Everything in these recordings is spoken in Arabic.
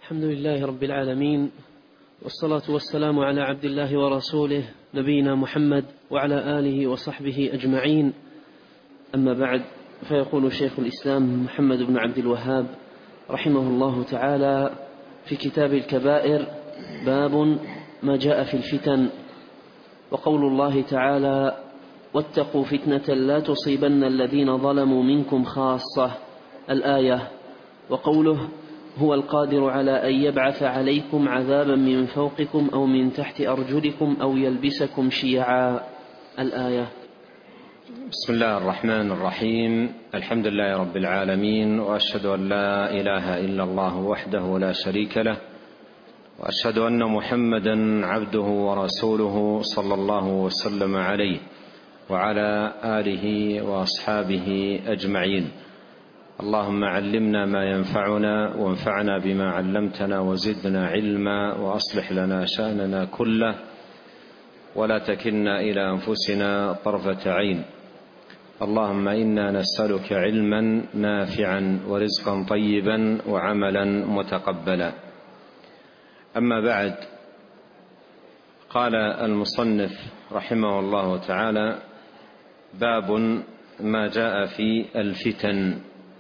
الحمد لله رب العالمين، والصلاة والسلام على عبد الله ورسوله نبينا محمد وعلى آله وصحبه أجمعين. أما بعد، فيقول شيخ الإسلام محمد بن عبد الوهاب رحمه الله تعالى في كتاب الكبائر: باب ما جاء في الفتن. وقول الله تعالى: واتقوا فتنة لا تصيبن الذين ظلموا منكم خاصة، الآية. وقوله: هو القادر على أن يبعث عليكم عذابا من فوقكم أو من تحت أرجلكم أو يلبسكم شيعا، الآية. بسم الله الرحمن الرحيم. الحمد لله رب العالمين، وأشهد أن لا إله إلا الله وحده لا شريك له، وأشهد أن محمدا عبده ورسوله صلى الله وسلم عليه وعلى آله وأصحابه أجمعين. اللهم علمنا ما ينفعنا، وانفعنا بما علمتنا، وزدنا علما، وأصلح لنا شأننا كله، ولا تكلنا إلى أنفسنا طرفة عين. اللهم إنا نسألك علما نافعا ورزقا طيبا وعملا متقبلا. أما بعد، قال المصنف رحمه الله تعالى: باب ما جاء في الفتن.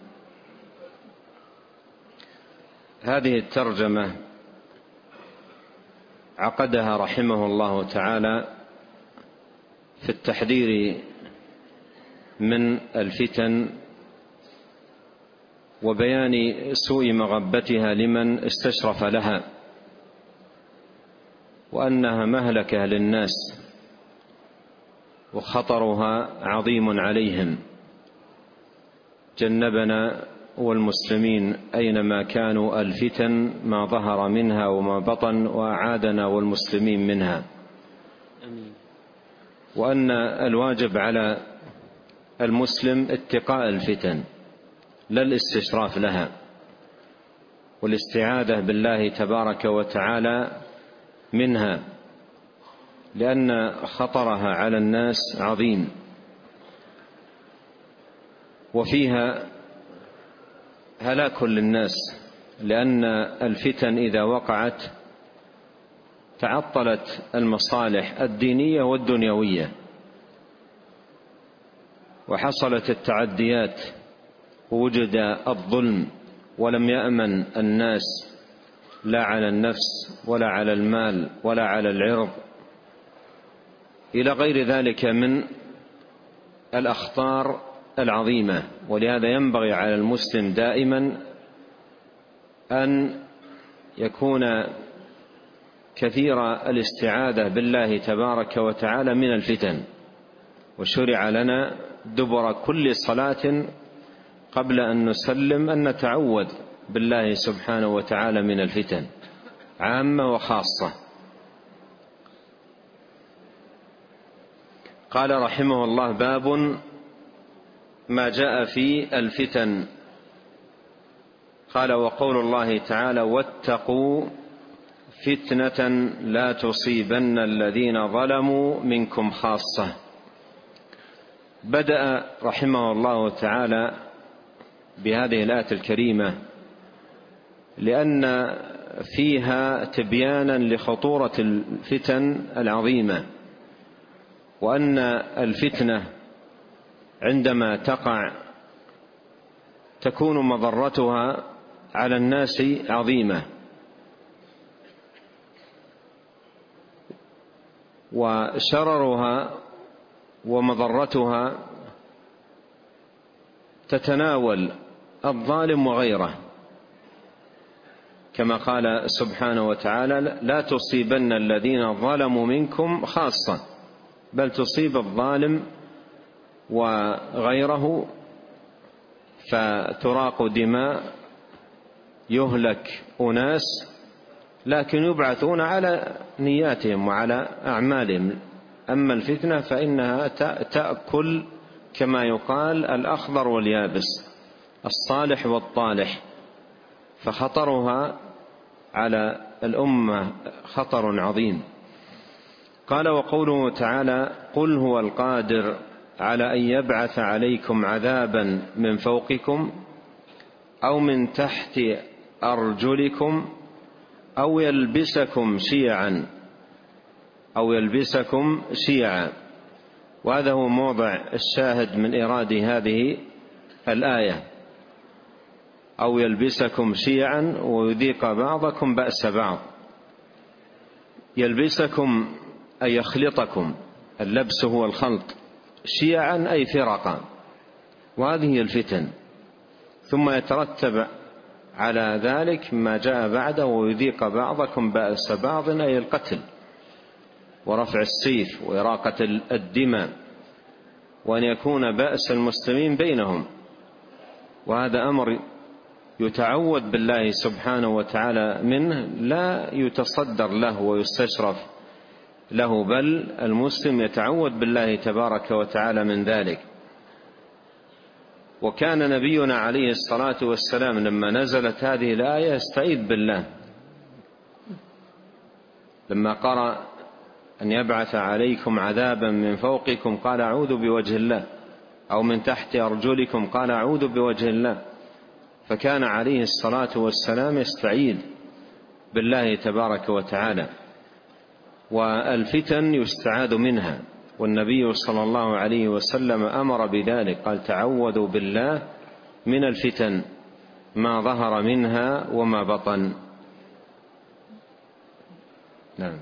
هذه الترجمة عقدها رحمه الله تعالى في التحذير من الفتن وبيان سوء مغبتها لمن استشرف لها، وأنها مهلكة للناس وخطرها عظيم عليهم. جنبنا والمسلمين أينما كانوا الفتن ما ظهر منها وما بطن، وأعادنا والمسلمين منها. وأن الواجب على المسلم اتقاء الفتن لا الاستشراف لها، والاستعاذة بالله تبارك وتعالى منها، لأن خطرها على الناس عظيم، وفيها هلاك للناس، لأن الفتن إذا وقعت تعطلت المصالح الدينية والدنيوية، وحصلت التعديات، ووجد الظلم، ولم يأمن الناس لا على النفس ولا على المال ولا على العرض، إلى غير ذلك من الأخطار العظيمة. ولهذا ينبغي على المسلم دائما أن يكون كثير الاستعاذة بالله تبارك وتعالى من الفتن. وشرع لنا دبر كل صلاة قبل أن نسلم أن نتعوذ بالله سبحانه وتعالى من الفتن عامة وخاصة. قال رحمه الله: باب ما جاء في الفتن. قال: وقول الله تعالى: واتقوا فتنة لا تصيبن الذين ظلموا منكم خاصة. بدأ رحمه الله تعالى بهذه الآية الكريمة لأن فيها تبيانا لخطورة الفتن العظيمة، وأن الفتنة عندما تقع تكون مضرتها على الناس عظيمة، وشررها ومضرتها تتناول الظالم وغيره، كما قال سبحانه وتعالى: لا تصيبن الذين ظلموا منكم خاصة، بل تصيب الظالم وغيره، فتراق دماء، يهلك أناس، لكن يبعثون على نياتهم وعلى أعمالهم. أما الفتنة فإنها تأكل كما يقال الأخضر واليابس، الصالح والطالح، فخطرها على الأمة خطر عظيم. قال: وقوله تعالى: قل هو القادر على أن يبعث عليكم عذابا من فوقكم أو من تحت أرجلكم أو يلبسكم شيعا. وهذا هو موضع الشاهد من إيراد هذه الآية: أو يلبسكم شيعا ويذيق بعضكم بأس بعض. يلبسكم أي يخلطكم، اللبس هو الخلط، شيعا أي فرقا، وهذه هي الفتن. ثم يترتب على ذلك ما جاء بعده: ويذيق بعضكم بأس بعض، أي القتل ورفع السيف وإراقة الدماء، وأن يكون بأس المسلمين بينهم. وهذا أمر يتعوذ بالله سبحانه وتعالى منه، لا يتصدر له ويستشرف له، بل المسلم يتعوذ بالله تبارك وتعالى من ذلك. وكان نبينا عليه الصلاة والسلام لما نزلت هذه الآية يستعيذ بالله، لما قرأ أن يبعث عليكم عذابا من فوقكم قال أعوذ بوجه الله، أو من تحت أرجلكم قال أعوذ بوجه الله. فكان عليه الصلاة والسلام يستعيذ بالله تبارك وتعالى. والفتن يستعاذ منها، والنبي صلى الله عليه وسلم أمر بذلك، قال تعوذوا بالله من الفتن ما ظهر منها وما بطن. نعم.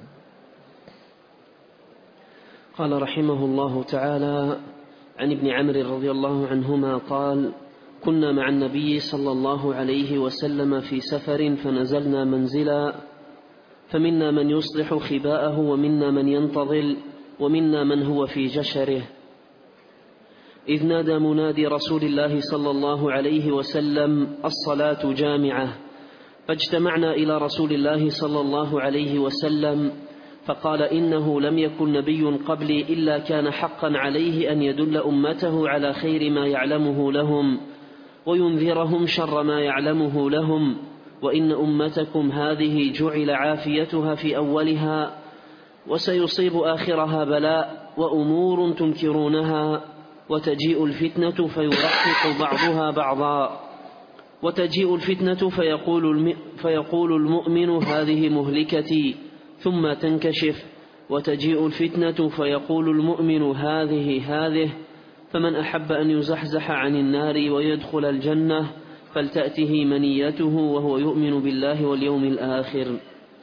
قال رحمه الله تعالى: عن ابن عمرو رضي الله عنهما قال: كنا مع النبي صلى الله عليه وسلم في سفر فنزلنا منزلا، فمنا من يصلح خباءه ومنا من ينتظل ومنا من هو في جشره، إذ نادى منادي رسول الله صلى الله عليه وسلم: الصلاة جامعة. فاجتمعنا إلى رسول الله صلى الله عليه وسلم فقال: إنه لم يكن نبي قبلي إلا كان حقا عليه أن يدل أمته على خير ما يعلمه لهم وينذرهم شر ما يعلمه لهم، وإن أمتكم هذه جعل عافيتها في أولها وسيصيب آخرها بلاء وأمور تنكرونها، وتجيء الفتنة فيرقق بعضها بعضا، وتجيء الفتنة فيقول المؤمن هذه مهلكتي ثم تنكشف، وتجيء الفتنة فيقول المؤمن هذه، فمن أحب أن يزحزح عن النار ويدخل الجنة فلتأته منيته وهو يؤمن بالله واليوم الآخر.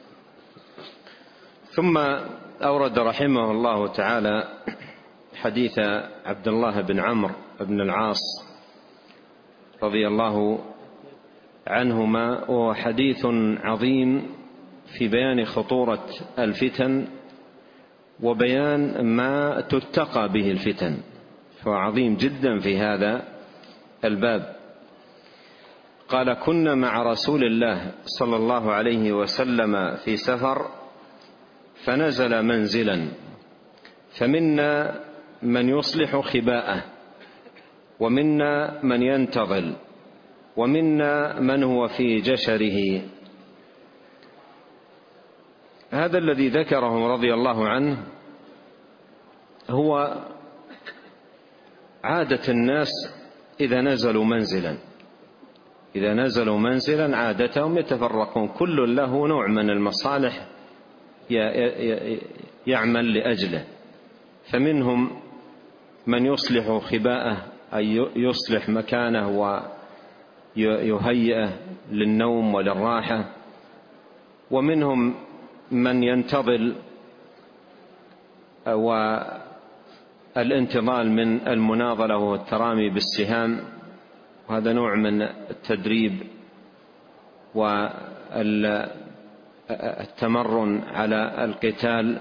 ثم أورد رحمه الله تعالى حديث عبد الله بن عمرو بن العاص رضي الله عنهما، وهو حديث عظيم في بيان خطورة الفتن وبيان ما تتقى به الفتن، فهو عظيم جدا في هذا الباب. قال: كنا مع رسول الله صلى الله عليه وسلم في سفر فنزل منزلا، فمنا من يصلح خباءه ومنا من ينتظل ومنا من هو في جشره. هذا الذي ذكره رضي الله عنه هو عادة الناس إذا نزلوا منزلا عادتهم يتفرقون، كل له نوع من المصالح يعمل لأجله. فمنهم من يصلح خباءه أي يصلح مكانه ويهيئه للنوم وللراحة، ومنهم من ينتظل، والانتظال من المناضلة والترامي بالسهام، وهذا نوع من التدريب والتمرن على القتال.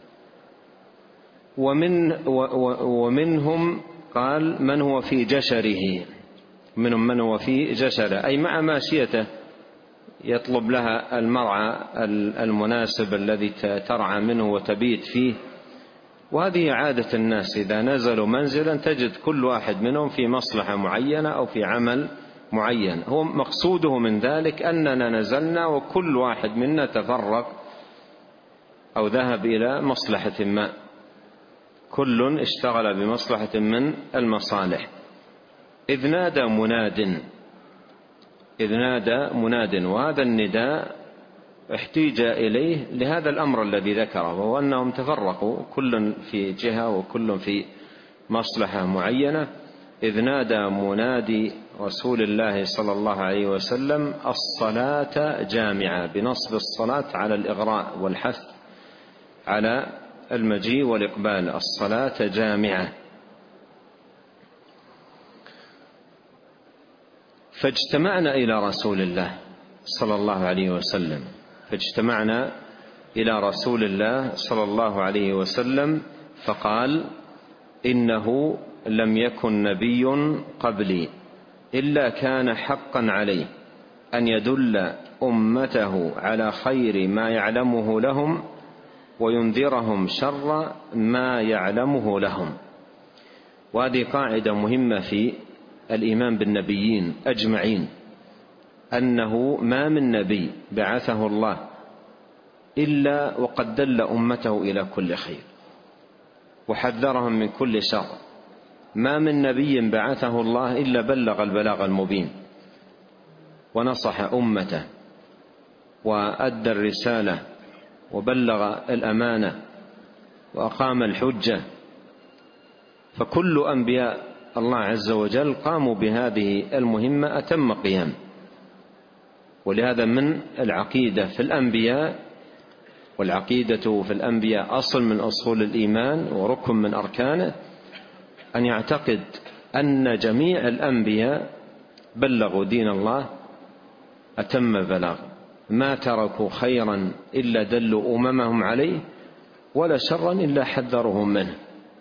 ومنهم قال من هو في جشره، منهم من هو في جشره أي مع ماشيته يطلب لها المرعى المناسب الذي ترعى منه وتبيت فيه. وهذه عادة الناس إذا نزلوا منزلا تجد كل واحد منهم في مصلحة معينة أو في عمل معين، هو مقصوده من ذلك أننا نزلنا وكل واحد منا تفرق أو ذهب إلى مصلحة ما، كل اشتغل بمصلحة من المصالح. إذ نادى مناد، وهذا النداء احتيج إليه لهذا الأمر الذي ذكره، وهو أنهم تفرقوا كل في جهة وكل في مصلحة معينة، إذ نادى منادي رسول الله صلى الله عليه وسلم الصلاة جامعة، بنصب الصلاة على الإغراء والحث على المجيء والإقبال، الصلاة جامعة. فاجتمعنا إلى رسول الله صلى الله عليه وسلم، فاجتمعنا إلى رسول الله صلى الله عليه وسلم فقال: إنه لم يكن نبي قبلي إلا كان حقا عليه أن يدل أمته على خير ما يعلمه لهم وينذرهم شر ما يعلمه لهم. وهذه قاعدة مهمة في الإيمان بالنبيين أجمعين، أنه ما من نبي بعثه الله إلا وقد دل أمته إلى كل خير وحذرهم من كل شر. ما من نبي بعثه الله إلا بلغ البلاغ المبين ونصح أمته وأدى الرسالة وبلغ الأمانة وأقام الحجة. فكل أنبياء الله عز وجل قاموا بهذه المهمة أتم قيام. ولهذا من العقيدة في الأنبياء، والعقيدة في الأنبياء أصل من أصول الإيمان وركن من أركانه، أن يعتقد أن جميع الأنبياء بلغوا دين الله أتم بلاغ، ما تركوا خيرا إلا دلوا أممهم عليه ولا شرا إلا حذرهم منه،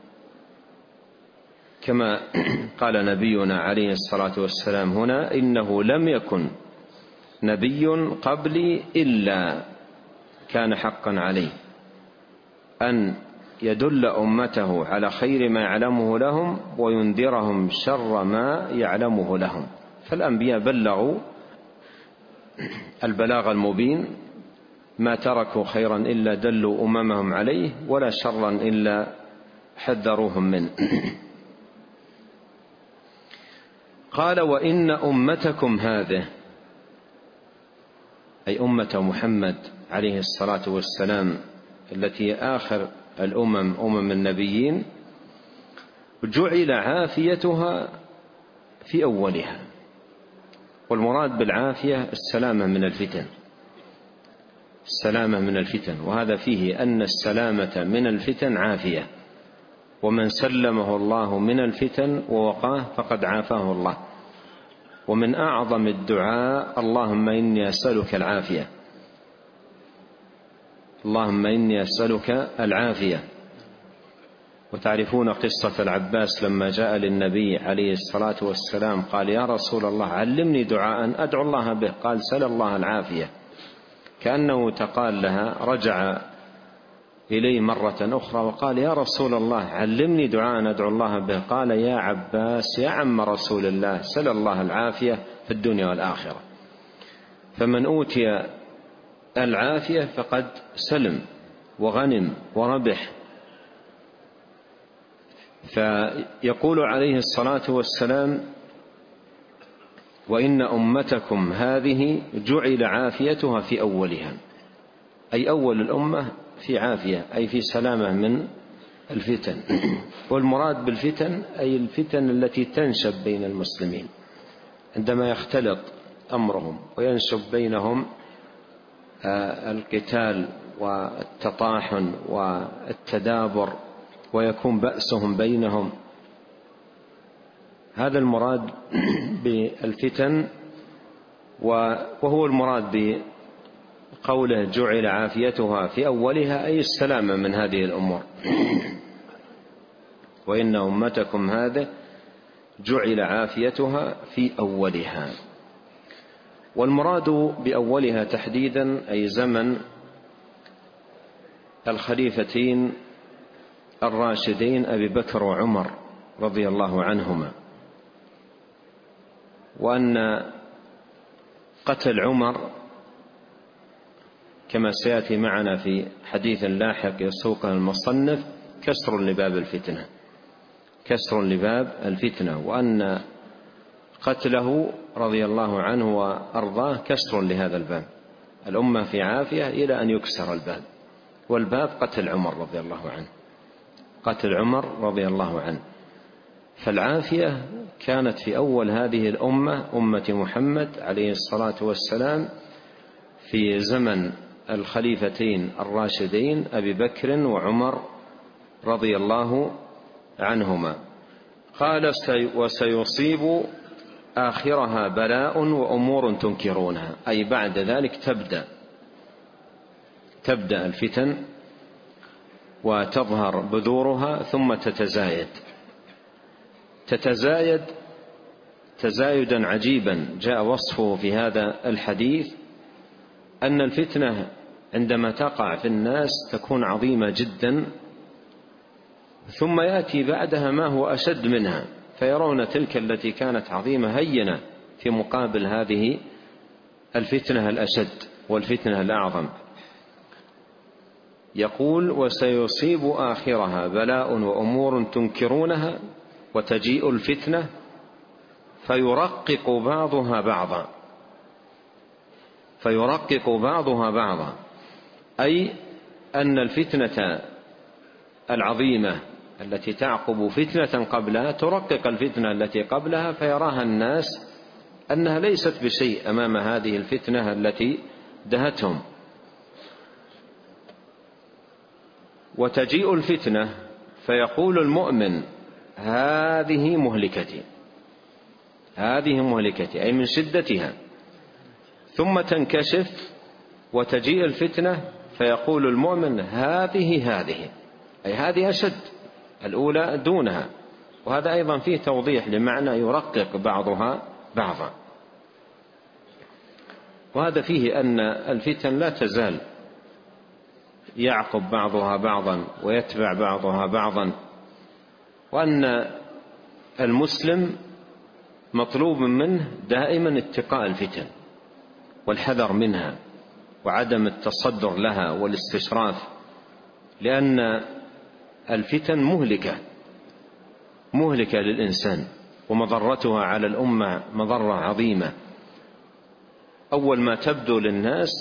كما قال نبينا عليه الصلاة والسلام هنا: إنه لم يكن نبي قبلي إلا كان حقا عليه أن يدل أمته على خير ما يعلمه لهم وينذرهم شر ما يعلمه لهم. فالأنبياء بلغوا البلاغ المبين، ما تركوا خيرا إلا دلوا أممهم عليه ولا شرا إلا حذروهم منه. قال: وإن أمتكم هذه، أي أمة محمد عليه الصلاة والسلام التي آخر الأمم أمم النبيين، جعل عافيتها في أولها. والمراد بالعافية السلامة من الفتن، السلامة من الفتن، وهذا فيه أن السلامة من الفتن عافية، ومن سلمه الله من الفتن ووقاه فقد عافاه الله. ومن أعظم الدعاء: اللهم إني أسألك العافية، اللهم إني أسألك العافية. وتعرفون قصة العباس لما جاء للنبي عليه الصلاة والسلام قال: يا رسول الله علمني دعاء أدعو الله به. قال: سل الله العافية. كأنه تقال لها، رجع إليه مرة أخرى وقال: يا رسول الله علمني دعاء أدعو الله به. قال: يا عباس يا عم رسول الله، سل الله العافية في الدنيا والآخرة. فمن أوتي العافية فقد سلم وغنم وربح. فيقول عليه الصلاة والسلام: وإن أمتكم هذه جعل عافيتها في أولها، أي أول الأمة في عافية، أي في سلامة من الفتن. والمراد بالفتن أي الفتن التي تنشب بين المسلمين عندما يختلط أمرهم وينشب بينهم القتال والتطاحن والتدابر ويكون بأسهم بينهم. هذا المراد بالفتن، وهو المراد بقوله جعل عافيتها في أولها، أي السلامة من هذه الأمور. وإن أمتكم هذه جعل عافيتها في أولها. والمراد بأولها تحديدا أي زمن الخليفتين الراشدين أبي بكر وعمر رضي الله عنهما. وأن قتل عمر كما سيأتي معنا في حديث لاحق يسوقه المصنف كسر لباب الفتنة، كسر لباب الفتنة، وأن قتله رضي الله عنه وأرضاه كسر لهذا الباب. الأمة في عافية إلى أن يكسر الباب، والباب قتل عمر رضي الله عنه، قتل عمر رضي الله عنه. فالعافية كانت في أول هذه الأمة، أمة محمد عليه الصلاة والسلام، في زمن الخليفتين الراشدين أبي بكر وعمر رضي الله عنهما. قال: وسيصيب آخرها بلاء وأمور تنكرونها، أي بعد ذلك تبدأ الفتن وتظهر بذورها ثم تتزايد تزايدا عجيبا جاء وصفه في هذا الحديث، أن الفتنة عندما تقع في الناس تكون عظيمة جدا، ثم يأتي بعدها ما هو أشد منها، فيرون تلك التي كانت عظيمة هينة في مقابل هذه الفتنة الأشد والفتنة الأعظم. يقول: وسيصيب آخرها بلاء وأمور تنكرونها وتجيء الفتنة فيرقق بعضها بعضا، أي أن الفتنة العظيمة التي تعقب فتنة قبلها ترقق الفتنة التي قبلها، فيراها الناس أنها ليست بشيء أمام هذه الفتنة التي دهتهم. وتجيء الفتنة فيقول المؤمن: هذه مهلكتي، أي من شدتها، ثم تنكشف وتجيء الفتنة فيقول المؤمن: هذه أي هذه أشد، الأولى دونها. وهذا أيضا فيه توضيح لمعنى يرقق بعضها بعضا، وهذا فيه أن الفتن لا تزال يعقب بعضها بعضا ويتبع بعضها بعضا، وأن المسلم مطلوب منه دائما اتقاء الفتن والحذر منها وعدم التصدر لها والاستشراف، لأن الفتن مهلكة للإنسان، ومضرتها على الأمة مضرة عظيمة. أول ما تبدو للناس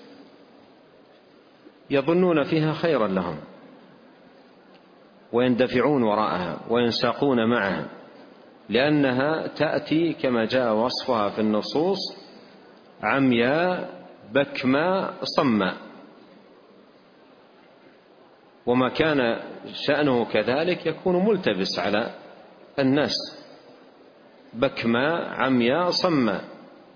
يظنون فيها خيرا لهم ويندفعون وراءها وينساقون معها، لأنها تأتي كما جاء وصفها في النصوص: عمياء بكماء صماء. وما كان شأنه كذلك يكون ملتبس على الناس: بكماء عمياء صماء.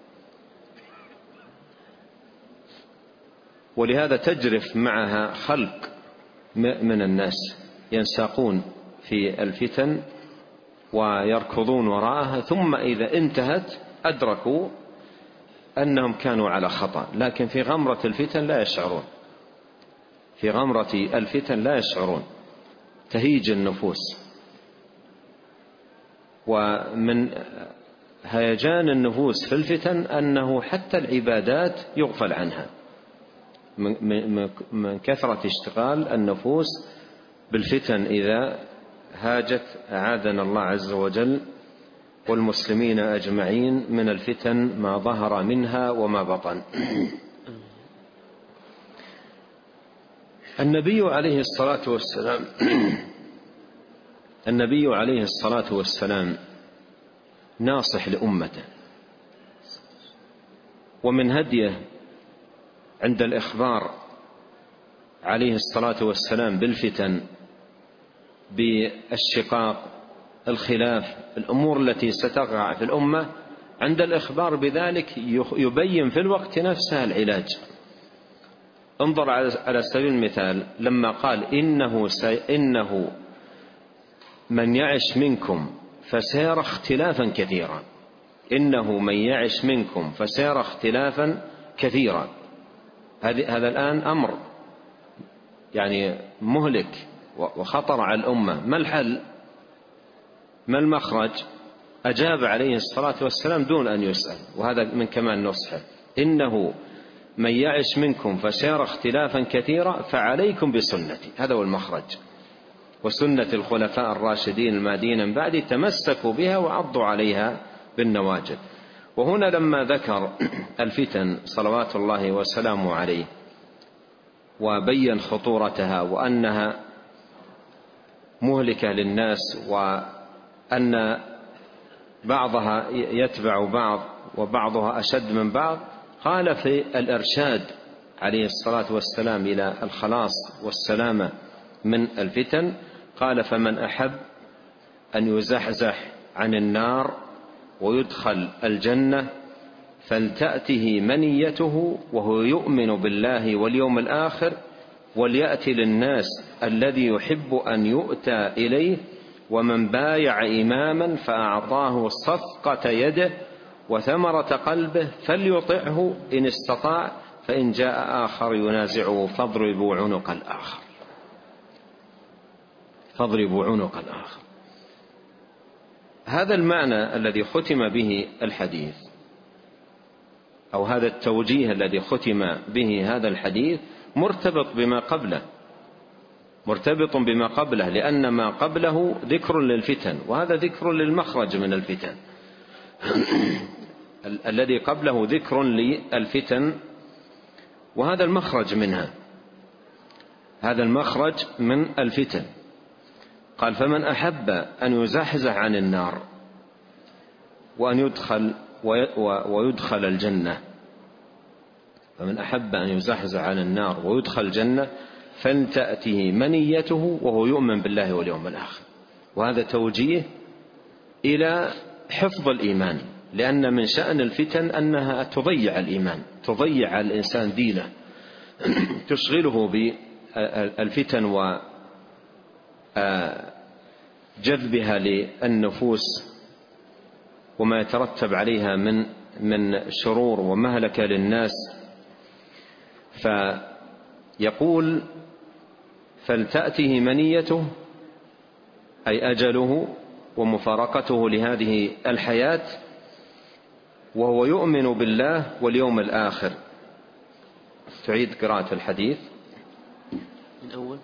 ولهذا تجرف معها خلق من الناس ينساقون في الفتن ويركضون وراءها، ثم إذا انتهت أدركوا أنهم كانوا على خطأ، لكن في غمرة الفتن لا يشعرون، تهيج النفوس. ومن هيجان النفوس في الفتن أنه حتى العبادات يغفل عنها من كثرة اشتغال النفوس بالفتن إذا هاجت. أعاذنا الله عز وجل والمسلمين أجمعين من الفتن ما ظهر منها وما بطن. النبي عليه الصلاة والسلام ناصح لأمته، ومن هديه عند الإخبار عليه الصلاة والسلام بالفتن، بالشقاق، الخلاف، الأمور التي ستقع في الأمة، عند الإخبار بذلك يبين في الوقت نفسه العلاج. انظر على سبيل المثال لما قال: إنه من يعش منكم فسيرى اختلافا كثيرا. إنه من يعش منكم فسيرى اختلافا كثيرا. هذا الآن أمر يعني مهلك وخطر على الأمة. ما الحل؟ ما المخرج؟ أجاب عليه الصلاة والسلام دون أن يسأل، وهذا من كمال نصحه: إنه من يعش منكم فسيرى اختلافا كثيرا فعليكم بسنتي. هذا هو المخرج، وسنة الخلفاء الراشدين المهديين من بعد، تمسكوا بها وعضوا عليها بالنواجذ. وهنا لما ذكر الفتن صلوات الله وسلامه عليه وبين خطورتها وأنها مهلكة للناس وأن بعضها يتبع بعض وبعضها أشد من بعض، قال في الإرشاد عليه الصلاة والسلام إلى الخلاص والسلامة من الفتن، قال: فمن أحب أن يزحزح عن النار ويدخل الجنة فلتأته منيته وهو يؤمن بالله واليوم الآخر وليأتي للناس الذي يحب أن يؤتى إليه، ومن بايع إماما فأعطاه صفقة يده وثمرة قلبه فليطعه إن استطاع، فإن جاء آخر ينازعه فاضربوا عنق الآخر. فاضربوا عنق الآخر. هذا المعنى الذي ختم به الحديث، أو هذا التوجيه الذي ختم به هذا الحديث، مرتبط بما قبله، لأن ما قبله ذكر للفتن، وهذا ذكر للمخرج من الفتن. الذي قبله ذكر للفتن، وهذا المخرج منها، هذا المخرج من الفتن. قال: فمن أحب أن يزحزح عن النار وأن ويدخل الجنة، فمن أحب أن يزحزح عن النار ويدخل الجنة فلتأته منيته وهو يؤمن بالله واليوم الآخر. وهذا توجيه إلى حفظ الإيمان، لأن من شأن الفتن أنها تضيع الإيمان، تضيع الإنسان دينه، تشغله بالفتن وجذبها للنفوس وما يترتب عليها من شرور ومهلكة للناس. فيقول: فلتأته منيته، أي أجله ومفارقته لهذه الحياة، وهو يؤمن بالله واليوم الآخر. تعيد قراءة الحديث من أول.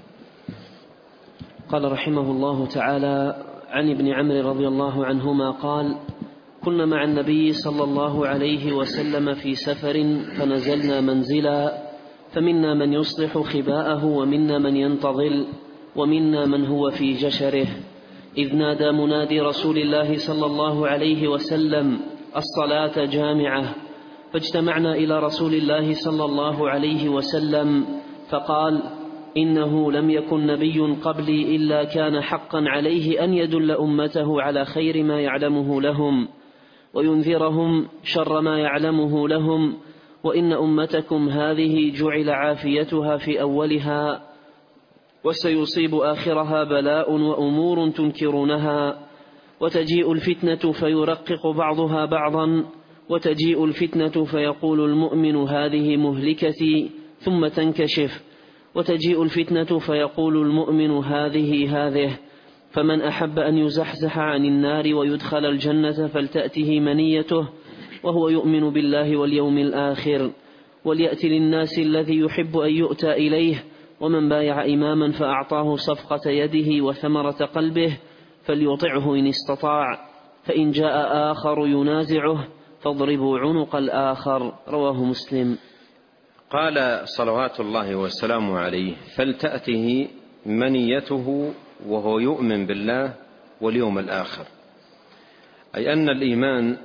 قال رحمه الله تعالى: عن ابن عمرو رضي الله عنهما قال: كنا مع النبي صلى الله عليه وسلم في سفر فنزلنا منزلا، فمنا من يصلح خباءه ومنا من ينتظل ومنا من هو في جشره، إذ نادى منادي رسول الله صلى الله عليه وسلم: الصلاة جامعة. فاجتمعنا إلى رسول الله صلى الله عليه وسلم فقال: إنه لم يكن نبي قبلي إلا كان حقا عليه أن يدل أمته على خير ما يعلمه لهم وينذرهم شر ما يعلمه لهم، وإن أمتكم هذه جعل عافيتها في أولها وسيصيب آخرها بلاء وأمور تنكرونها، وتجيء الفتنة فيرقق بعضها بعضا، وتجيء الفتنة فيقول المؤمن هذه مهلكتي ثم تنكشف، وتجيء الفتنة فيقول المؤمن هذه، فمن أحب أن يزحزح عن النار ويدخل الجنة فلتأته منيته وهو يؤمن بالله واليوم الآخر، وليأتي للناس الذي يحب أن يؤتى إليه، ومن بايع إماما فأعطاه صفقة يده وثمرة قلبه فليطعه إن استطاع، فإن جاء آخر ينازعه فاضربوا عنق الآخر. رواه مسلم. قال صلوات الله والسلام عليه: فلتأته منيته وهو يؤمن بالله واليوم الآخر، أي أن الإيمان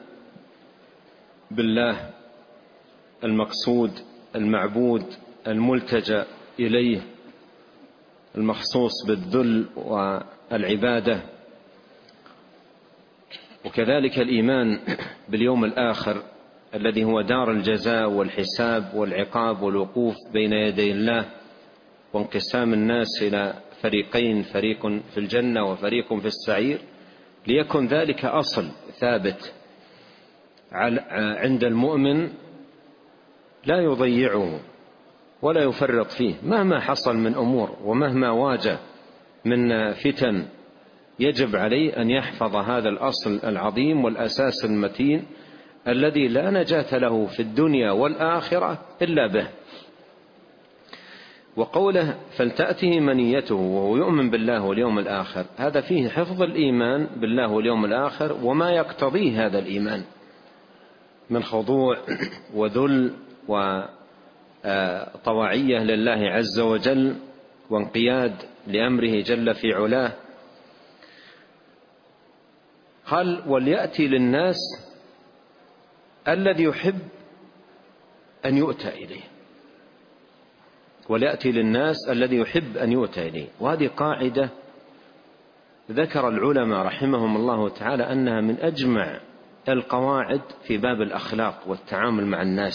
بالله المقصود المعبود الملتجأ إليه المخصوص بالذل والعبادة، وكذلك الإيمان باليوم الآخر الذي هو دار الجزاء والحساب والعقاب والوقوف بين يدي الله وانقسام الناس إلى فريقين، فريق في الجنة وفريق في السعير، ليكن ذلك أصل ثابت عند المؤمن لا يضيعه ولا يفرط فيه مهما حصل من أمور ومهما واجه من فتن. يجب عليه أن يحفظ هذا الأصل العظيم والأساس المتين الذي لا نجاة له في الدنيا والآخرة إلا به. وقوله فلتأته منيته وهو يؤمن بالله واليوم الآخر، هذا فيه حفظ الإيمان بالله واليوم الآخر وما يقتضيه هذا الإيمان من خضوع وذل وطواعية لله عز وجل وانقياد لأمره جل في علاه. قال وليأتي للناس الذي يحب أن يؤتى إليه، وليأتي للناس الذي يحب أن يؤتى إليه. وهذه قاعدة ذكر العلماء رحمهم الله تعالى أنها من أجمع القواعد في باب الأخلاق والتعامل مع الناس.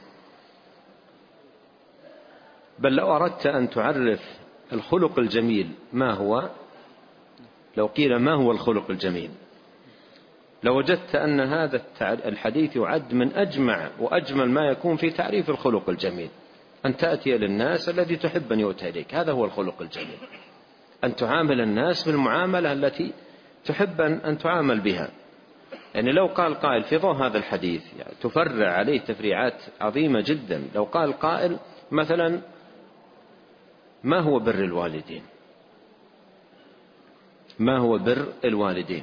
بل لو أردت أن تعرف الخلق الجميل ما هو، لو قيل ما هو الخلق الجميل، لوجدت أن هذا الحديث يعد من أجمع وأجمل ما يكون في تعريف الخلق الجميل. أن تأتي للناس الذي تحب أن يؤتى إليك، هذا هو الخلق الجميل، أن تعامل الناس بالمعاملة التي تحب أن تعامل بها. يعني لو قال قائل في ضوء هذا الحديث يعني تفرع عليه تفريعات عظيمة جدا. لو قال قائل مثلا ما هو بر الوالدين؟ ما هو بر الوالدين؟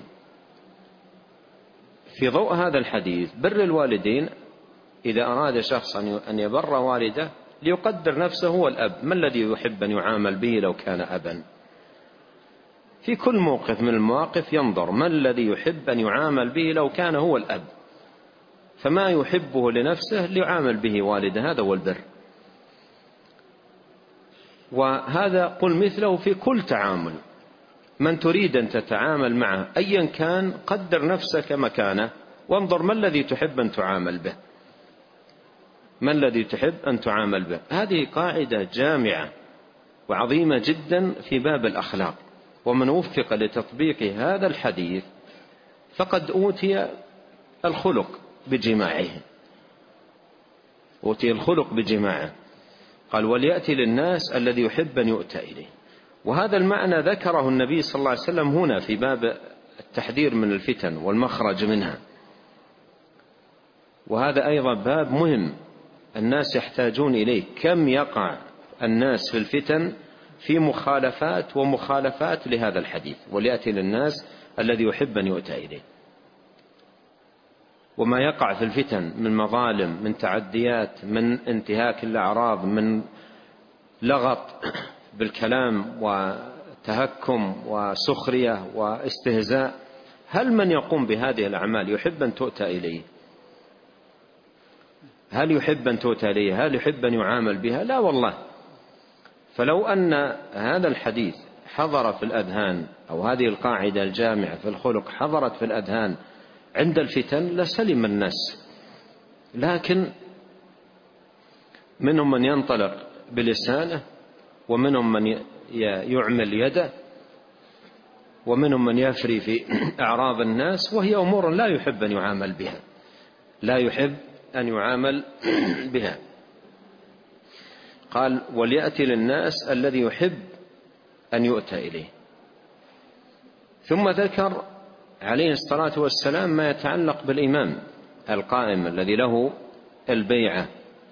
في ضوء هذا الحديث بر الوالدين إذا أراد شخص أن يبر والده ليقدر نفسه هو الأب، ما الذي يحب أن يعامل به لو كان أبا؟ في كل موقف من المواقف ينظر ما الذي يحب أن يعامل به لو كان هو الأب، فما يحبه لنفسه ليعامل به والده، هذا هو البر. وهذا قل مثله في كل تعامل، من تريد أن تتعامل معه أيا كان قدر نفسك مكانه وانظر ما الذي تحب أن تعامل به، ما الذي تحب أن تعامل به. هذه قاعدة جامعة وعظيمة جدا في باب الأخلاق، ومن وفق لتطبيق هذا الحديث فقد أوتي الخلق بجماعه، أوتي الخلق بجماعه. قال وليأتي للناس الذي يحب أن يؤتى إليه. وهذا المعنى ذكره النبي صلى الله عليه وسلم هنا في باب التحذير من الفتن والمخرج منها. وهذا أيضا باب مهم الناس يحتاجون إليه. كم يقع الناس في الفتن في مخالفات ومخالفات لهذا الحديث وليأتي للناس الذي يحب أن يؤتى إليه، وما يقع في الفتن من مظالم، من تعديات، من انتهاك الأعراض، من لغط بالكلام وتهكم وسخرية واستهزاء. هل من يقوم بهذه الأعمال يحب أن تؤتى إليه؟ هل يحب أن تؤتى إليه؟ هل يحب أن يعامل بها؟ لا والله. فلو أن هذا الحديث حضر في الأذهان، أو هذه القاعدة الجامعة في الخلق حضرت في الأذهان عند الفتن لسلم الناس. لكن منهم من ينطلق بلسانه، ومنهم من يعمل يده، ومنهم من يفري في أعراض الناس، وهي أمور لا يحب أن يعامل بها، لا يحب أن يعامل بها. قال وليأتي للناس الذي يحب أن يؤتى إليه. ثم ذكر عليه الصلاة والسلام ما يتعلق بالإمام القائم الذي له البيعة.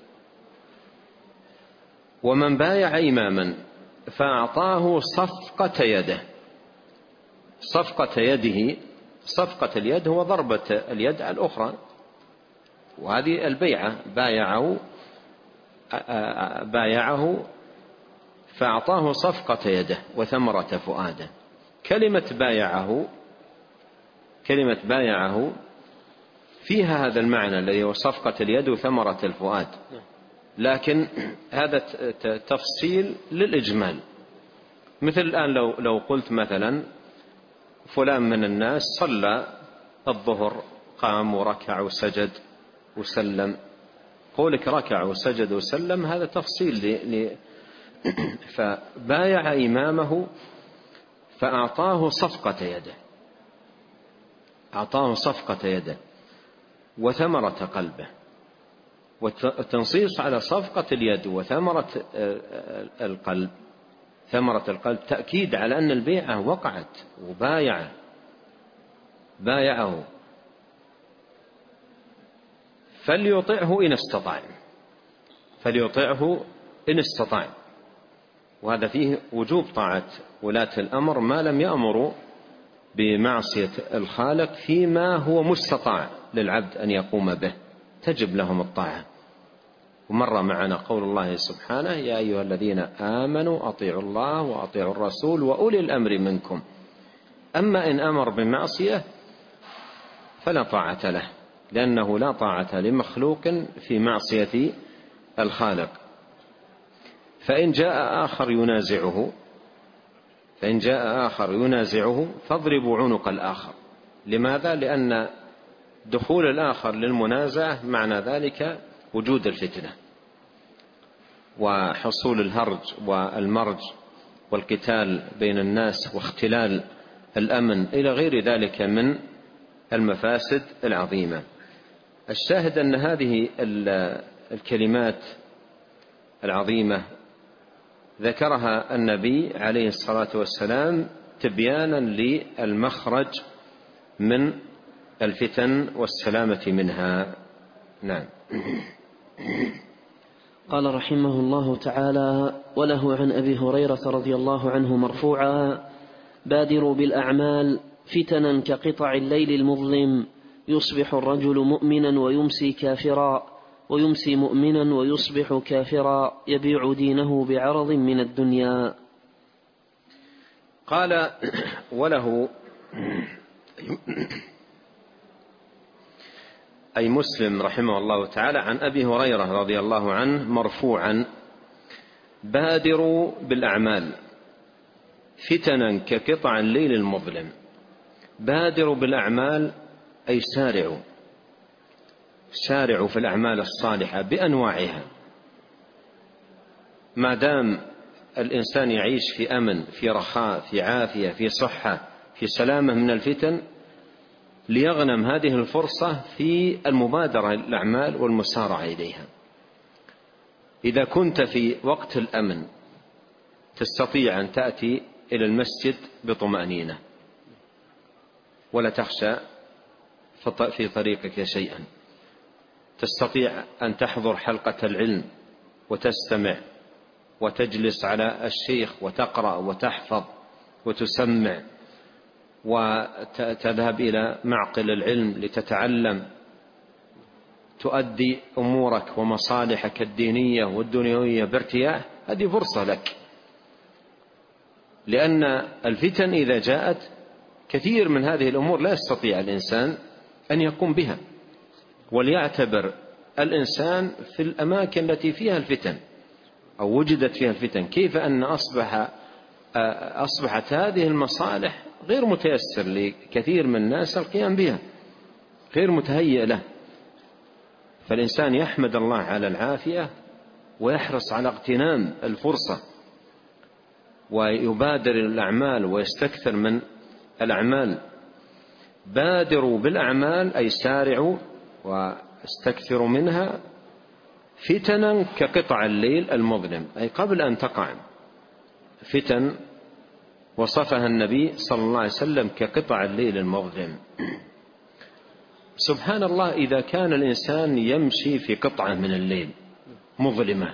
ومن بايع إماما فأعطاه صفقة يده. صفقة يده، صفقة اليد هو ضربة اليد على الأخرى، وهذه البيعة. بايعه فأعطاه صفقة يده وثمرة فؤاده. كلمة بايعه فيها هذا المعنى الذي هو صفقة اليد وثمرة الفؤاد، لكن هذا تفصيل للإجمال. مثل الآن لو قلت مثلا فلان من الناس صلى الظهر، قام وركع وسجد وسلم، قولك ركع وسجد وسلم هذا تفصيل فبايع إمامه فأعطاه صفقة يده، أعطاه صفقة يده وثمرة قلبه. والتنصيص على صفقة اليد وثمرة القلب، ثمرة القلب تأكيد على أن البيعة وقعت، بايعه فليطعه إن استطاع. وهذا فيه وجوب طاعة ولاة الأمر ما لم يأمروا بمعصية الخالق فيما هو مستطاع للعبد أن يقوم به. تجب لهم الطاعة. ومر معنا قول الله سبحانه: يا أيها الذين آمنوا أطيعوا الله وأطيعوا الرسول وأولي الأمر منكم. أما إن أمر بمعصية فلا طاعة له، لأنه لا طاعة لمخلوق في معصية الخالق. فإن جاء آخر ينازعه فاضربوا عنق الآخر. لماذا؟ لأن دخول الآخر للمنازعة معنى ذلك وجود الفتنة وحصول الهرج والمرج والقتال بين الناس واختلال الأمن إلى غير ذلك من المفاسد العظيمة. الشاهد أن هذه الكلمات العظيمة ذكرها النبي عليه الصلاة والسلام تبيانا للمخرج من الفتن والسلامة منها. نعم. قال رحمه الله تعالى: وله عن أبي هريرة رضي الله عنه مرفوعا: بادروا بالأعمال فتنا كقطع الليل المظلم، يصبح الرجل مؤمنا ويمسي كافرا، ويمسي مؤمنا ويصبح كافرا، يبيع دينه بعرض من الدنيا. قال: وله أي مسلم رحمه الله تعالى عن أبي هريرة رضي الله عنه مرفوعا: بادروا بالأعمال فتنا كقطع الليل المظلم. بادروا بالأعمال أي سارعوا في الأعمال الصالحة بأنواعها، ما دام الإنسان يعيش في أمن، في رخاء، في عافية، في صحة، في سلامة من الفتن، ليغنم هذه الفرصة في المبادرة للأعمال والمسارعة إليها. إذا كنت في وقت الأمن تستطيع أن تأتي إلى المسجد بطمأنينة ولا تخشى في طريقك شيئا، تستطيع أن تحضر حلقة العلم وتستمع وتجلس على الشيخ وتقرأ وتحفظ وتسمع، وتذهب إلى معقل العلم لتتعلم، تؤدي أمورك ومصالحك الدينية والدنيوية بارتياح. هذه فرصة لك، لأن الفتن إذا جاءت كثير من هذه الأمور لا يستطيع الإنسان أن يقوم بها. وليعتبر الإنسان في الأماكن التي فيها الفتن أو وجدت فيها الفتن كيف أن أصبحت هذه المصالح غير متيسر لكثير من الناس القيام بها، غير متهيئ له. فالإنسان يحمد الله على العافية ويحرص على اغتنام الفرصة ويبادر الأعمال ويستكثر من الأعمال. بادروا بالأعمال أي سارعوا واستكثروا منها فتنا كقطع الليل المظلم، أي قبل أن تقع فتن وصفها النبي صلى الله عليه وسلم كقطع الليل المظلم. سبحان الله، إذا كان الإنسان يمشي في قطعة من الليل مظلمة،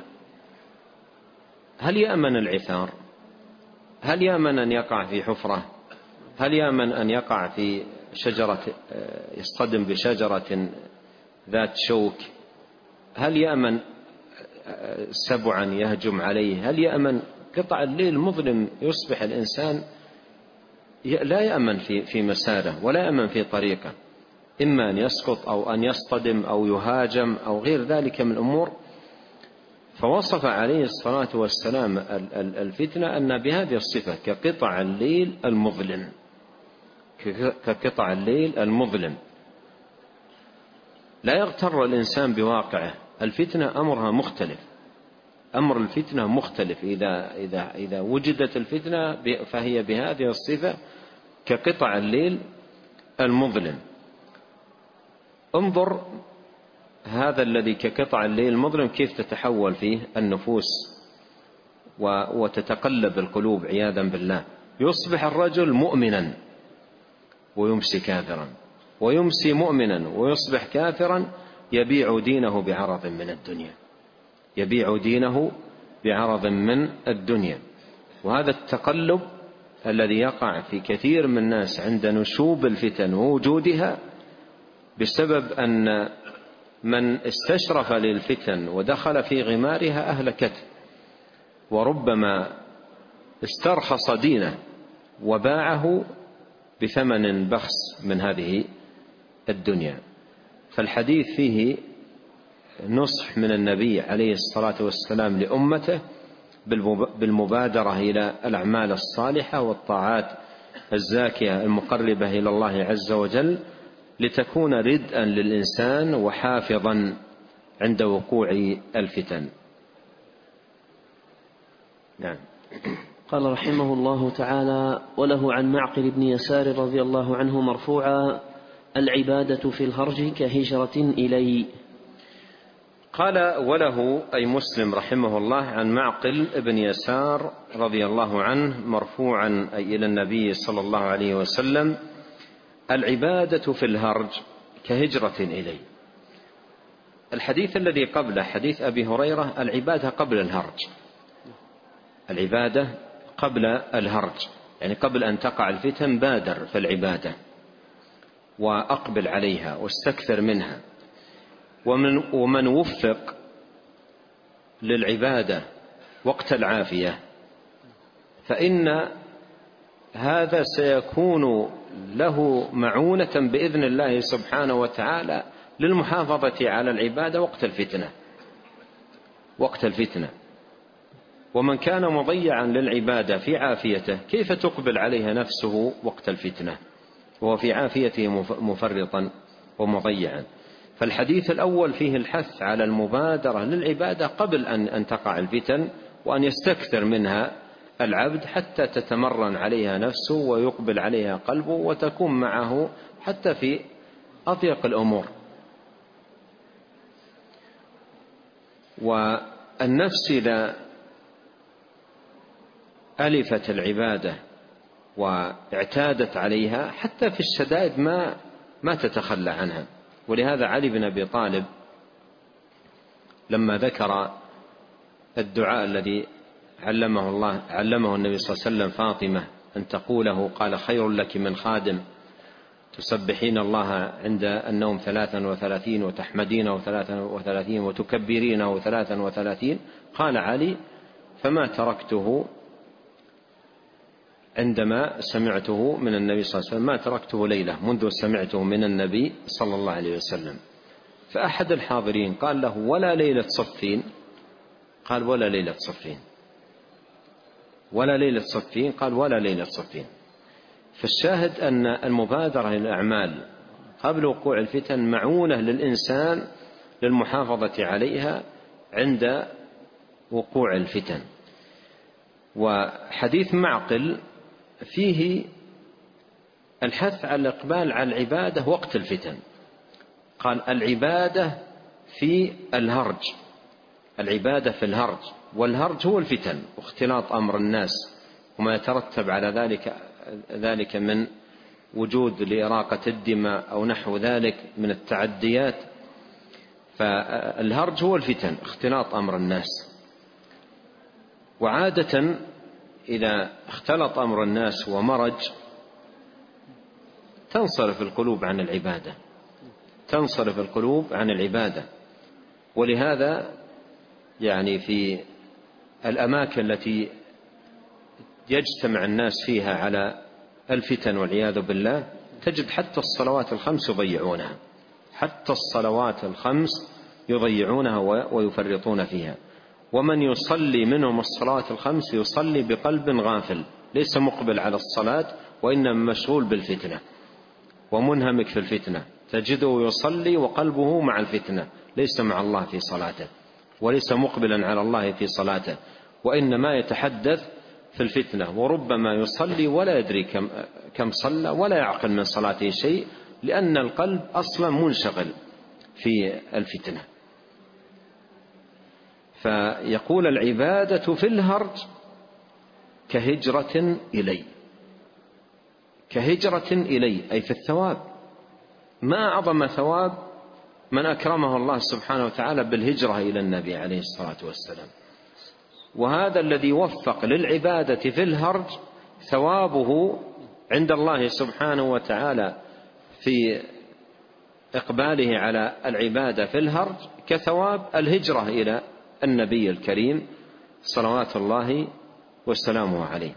هل يأمن العثار؟ هل يأمن أن يقع في حفرة؟ هل يأمن أن يقع في شجرة، يصطدم بشجرة ذات شوك؟ هل يأمن سبعا يهجم عليه؟ هل يأمن؟ قطع الليل المظلم يصبح الإنسان لا يأمن في مساره ولا يأمن في طريقه، إما أن يسقط أو أن يصطدم أو يهاجم أو غير ذلك من الأمور. فوصف عليه الصلاة والسلام الفتنة أن بهذه الصفة كقطع الليل المظلم، كقطع الليل المظلم. لا يغتر الإنسان بواقعه، الفتنة أمرها مختلف، أمر الفتنة مختلف. إذا وجدت الفتنة فهي بهذه الصفة كقطع الليل المظلم. انظر هذا الذي كقطع الليل المظلم كيف تتحول فيه النفوس وتتقلب القلوب عياذا بالله. يصبح الرجل مؤمنا ويمسي كافرا، ويمسي مؤمنا ويصبح كافرا، يبيع دينه بعرض من الدنيا، يبيع دينه بعرض من الدنيا. وهذا التقلب الذي يقع في كثير من الناس عند نشوب الفتن ووجودها بسبب أن من استشرف للفتن ودخل في غمارها أهلكته، وربما استرخص دينه وباعه بثمن بخس من هذه الدنيا. فالحديث فيه نصح من النبي عليه الصلاة والسلام لأمته بالمبادرة إلى الأعمال الصالحة والطاعات الزاكية المقربة إلى الله عز وجل، لتكون ردءا للإنسان وحافظا عند وقوع الفتن. نعم. قال رحمه الله تعالى: وله عن معقل بن يسار رضي الله عنه مرفوعا: العبادة في الهرج كهجرة إلي. قال وله أي مسلم رحمه الله عن معقل بن يسار رضي الله عنه مرفوعا أي إلى النبي صلى الله عليه وسلم: العبادة في الهرج كهجرة إلي. الحديث الذي قبله حديث أبي هريرة العبادة قبل الهرج، العبادة قبل الهرج، يعني قبل أن تقع الفتن بادر في العبادة وأقبل عليها واستكثر منها. ومن وفق للعبادة وقت العافية فإن هذا سيكون له معونة بإذن الله سبحانه وتعالى للمحافظة على العبادة وقت الفتنة. ومن كان مضيعا للعبادة في عافيته كيف تقبل عليها نفسه وقت الفتنة وهو في عافيته مفرطا ومضيعا؟ فالحديث الأول فيه الحث على المبادرة للعبادة قبل أن تقع الفتن، وأن يستكثر منها العبد حتى تتمرن عليها نفسه ويقبل عليها قلبه وتكون معه حتى في أضيق الأمور. والنفس إذا ألفت العبادة واعتادت عليها حتى في الشدائد ما تتخلى عنها. ولهذا علي بن أبي طالب لما ذكر الدعاء الذي علمه النبي صلى الله عليه وسلم فاطمة أن تقوله، قال: خير لك من خادم تسبحين الله عند النوم 33 وتحمدينه 33 وتكبرينه 33. قال علي: فما تركته عندما سمعته من النبي صلى الله عليه وسلم، ما تركته ليلة منذ سمعته من النبي صلى الله عليه وسلم. فأحد الحاضرين قال له: ولا ليلة صفين؟ قال: ولا ليلة صفين. ولا ليلة صفين؟ قال: ولا ليلة صفين. فالشاهد أن المبادرة للأعمال قبل وقوع الفتن معونة للإنسان للمحافظة عليها عند وقوع الفتن. وحديث معقل فيه الحث على الإقبال على العبادة وقت الفتن. قال: العبادة في الهرج، العبادة في الهرج، والهرج هو الفتن واختلاط أمر الناس وما يترتب على ذلك من وجود لإراقة الدماء أو نحو ذلك من التعديات. فالهرج هو الفتن، اختلاط أمر الناس. وعادة إذا اختلط أمر الناس ومرج تنصرف القلوب عن العبادة، تنصرف القلوب عن العبادة. ولهذا يعني في الأماكن التي يجتمع الناس فيها على الفتن والعياذ بالله تجد حتى الصلوات الخمس يضيعونها، حتى الصلوات الخمس يضيعونها ويفرطون فيها. ومن يصلي منهم الصلوات الخمس يصلي بقلب غافل ليس مقبل على الصلاة وإنما مشغول بالفتنة ومنهمك في الفتنة، تجده يصلي وقلبه مع الفتنة ليس مع الله في صلاته وليس مقبلا على الله في صلاته، وإنما يتحدث في الفتنة. وربما يصلي ولا يدري كم صلى ولا يعقل من صلاته شيء، لأن القلب أصلا منشغل في الفتنة. فيقول: العبادة في الهرج كهجرة إلي، كهجرة إلي أي في الثواب. ما أعظم ثواب من أكرمه الله سبحانه وتعالى بالهجرة إلى النبي عليه الصلاة والسلام. وهذا الذي وفق للعبادة في الهرج ثوابه عند الله سبحانه وتعالى في إقباله على العبادة في الهرج كثواب الهجرة إلى النبي الكريم صلوات الله وسلامه عليه.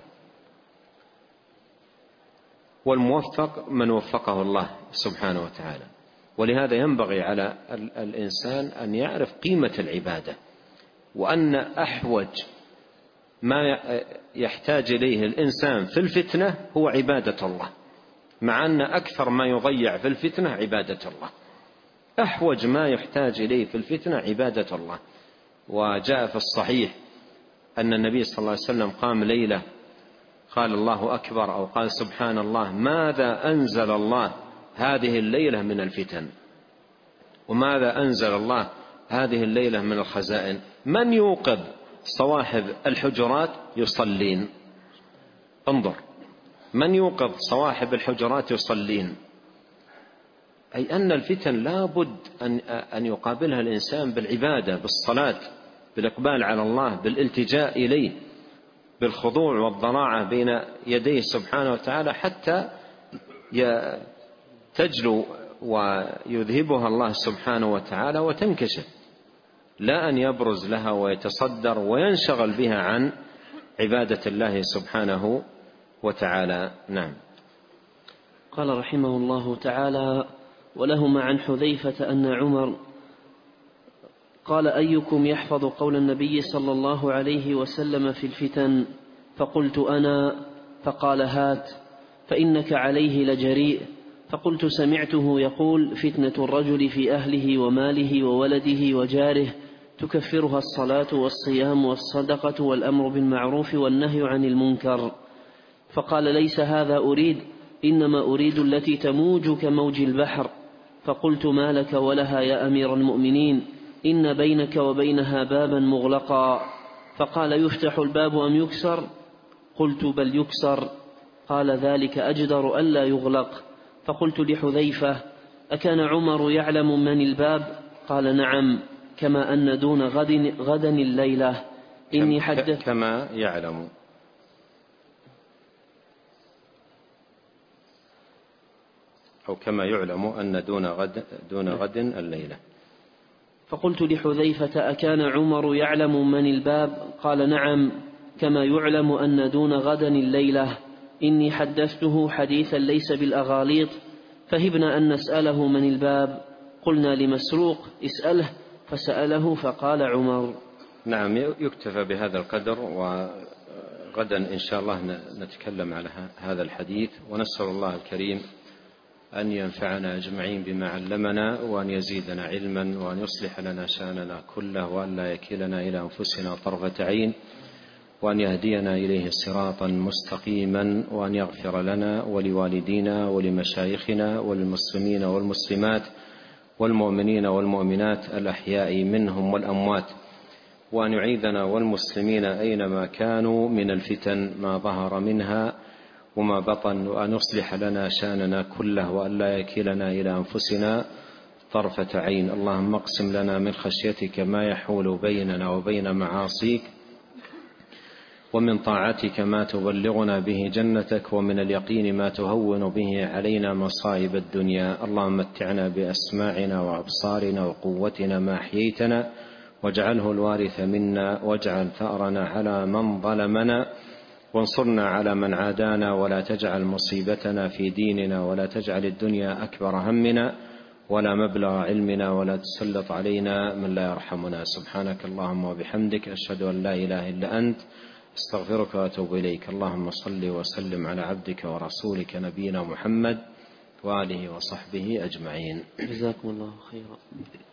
والموفق من وفقه الله سبحانه وتعالى. ولهذا ينبغي على الإنسان أن يعرف قيمة العبادة، وأن أحوج ما يحتاج إليه الإنسان في الفتنة هو عبادة الله، مع أن أكثر ما يضيع في الفتنة عبادة الله. أحوج ما يحتاج إليه في الفتنة عبادة الله. وجاء في الصحيح أن النبي صلى الله عليه وسلم قام ليلة قال الله أكبر أو قال سبحان الله: ماذا أنزل الله هذه الليلة من الفتن، وماذا أنزل الله هذه الليلة من الخزائن؟ من يوقظ صواحب الحجرات يصلين؟ انظر، من يوقظ صواحب الحجرات يصلين، أي أن الفتن لا بد أن يقابلها الإنسان بالعبادة، بالصلاة، بالإقبال على الله، بالالتجاء إليه، بالخضوع والضراعة بين يديه سبحانه وتعالى، حتى تجلو ويذهبها الله سبحانه وتعالى وتنكشف، لا أن يبرز لها ويتصدر وينشغل بها عن عبادة الله سبحانه وتعالى. نعم. قال رحمه الله تعالى: ولهما عن حذيفة أن عمر قال: أيكم يحفظ قول النبي صلى الله عليه وسلم في الفتن؟ فقلت: أنا. فقال: هات، فإنك عليه لجريء. فقلت: سمعته يقول: فتنة الرجل في أهله وماله وولده وجاره تكفرها الصلاة والصيام والصدقة والأمر بالمعروف والنهي عن المنكر. فقال: ليس هذا أريد، إنما أريد التي تموج كموج البحر. فقلت: ما لك ولها يا أمير المؤمنين؟ إن بينك وبينها بابا مغلقا. فقال: يفتح الباب أم يكسر؟ قلت: بل يكسر. قال: ذلك أجدر ألا يغلق. فقلت لحذيفة: أكان عمر يعلم من الباب؟ قال: نعم، كما أن دون غدا الليلة إني حدث. كما يعلم، أو كما يعلم أن دون غد الليلة. فقلت لحذيفة: أكان عمر يعلم من الباب؟ قال: نعم، كما يعلم أن دون غدا الليلة إني حدثته حديثا ليس بالأغاليط، فهبنا أن نسأله من الباب. قلنا لمسروق: اسأله. فسأله فقال عمر. نعم، يكتفى بهذا القدر، وغدا إن شاء الله نتكلم على هذا الحديث، ونسأل الله الكريم أن ينفعنا أجمعين بما علمنا، وأن يزيدنا علما، وأن يصلح لنا شأننا كله، وأن لا يكلنا إلى أنفسنا طرفة عين، وأن يهدينا إليه صراطا مستقيما، وأن يغفر لنا ولوالدينا ولمشايخنا وللمسلمين والمسلمات والمؤمنين والمؤمنات الأحياء منهم والأموات، وأن يعيذنا والمسلمين أينما كانوا من الفتن ما ظهر منها وما بطن، وأن يصلح لنا شأننا كله، وأن لا يكلنا إلى أنفسنا طرفة عين. اللهم اقسم لنا من خشيتك ما يحول بيننا وبين معاصيك، ومن طاعتك ما تبلغنا به جنتك، ومن اليقين ما تهون به علينا مصائب الدنيا. اللهم متعنا بأسماعنا وأبصارنا وقوتنا ما أحييتنا، واجعله الوارث منا، واجعل ثأرنا على من ظلمنا، وانصرنا على من عادانا، ولا تجعل مصيبتنا في ديننا، ولا تجعل الدنيا أكبر همنا ولا مبلغ علمنا، ولا تسلط علينا من لا يرحمنا. سبحانك اللهم وبحمدك، أشهد أن لا إله إلا أنت، استغفرك وأتوب إليك. اللهم صل وسلم على عبدك ورسولك نبينا محمد وآله وصحبه أجمعين. جزاكم الله خيرا.